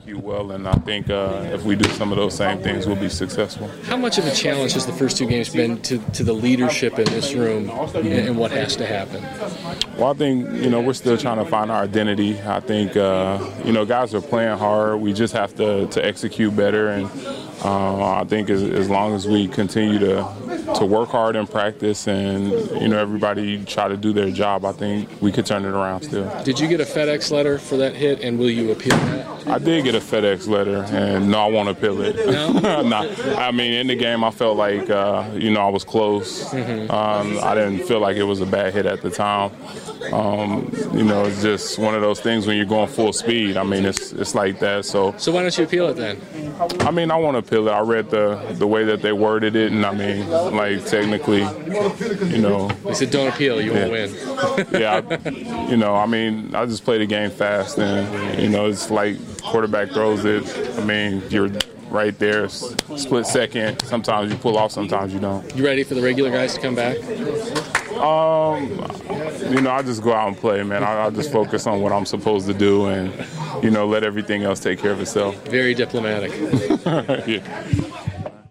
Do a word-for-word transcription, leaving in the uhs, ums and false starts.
execute well, and I think uh, if we do some of those same things, we'll be successful. How much of a challenge has the first two games been to, to the leadership in this room and, and what has to happen? Well, I think, you know, we're still trying to find our identity. I think, uh, you know, guys are playing hard. We just have to, to execute better, and uh, I think as, as long as we continue to to work hard in practice and, you know, everybody try to do their job, I think we could turn it around still. Did you get a FedEx letter for that hit, and will you appeal that? I did get a FedEx letter, and no, I won't appeal it. No? Nah, I mean, in the game, I felt like, uh, you know, I was close. Mm-hmm. um, I didn't feel like it was a bad hit at the time. Um, you know, it's just one of those things when you're going full speed. I mean, it's it's like that. So, so why don't you appeal it then? I mean, I want to appeal it. I read the the way that they worded it, and I mean, like technically, you know, they said don't appeal, you yeah. won't win. yeah, I, you know, I mean, I just play the game fast, and you know, it's like quarterback throws it. I mean, you're right there, split second. Sometimes you pull off, sometimes you don't. You ready for the regular guys to come back? Um, you know, I just go out and play, man. I, I just focus on what I'm supposed to do, and you know, let everything else take care of itself. Very diplomatic. Yeah.